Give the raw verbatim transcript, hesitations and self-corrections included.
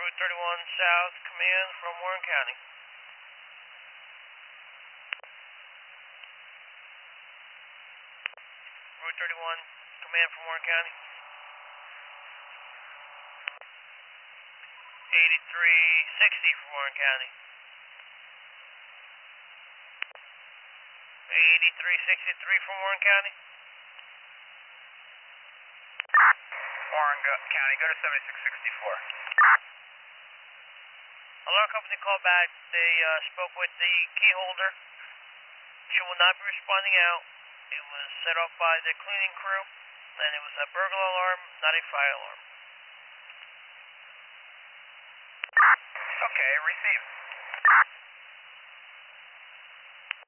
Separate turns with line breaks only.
Route thirty-one South, command from Warren County. Route thirty-one, command from Warren County. eighty-three sixty from Warren County. eighty-three sixty-three from Warren County.
Warren County, go to seventy-six sixty-four.
Alarm company called back. They uh, spoke with the key holder. She will not be responding out. It was set off by the cleaning crew, and it was a burglar alarm, not a fire alarm.
Okay, receive.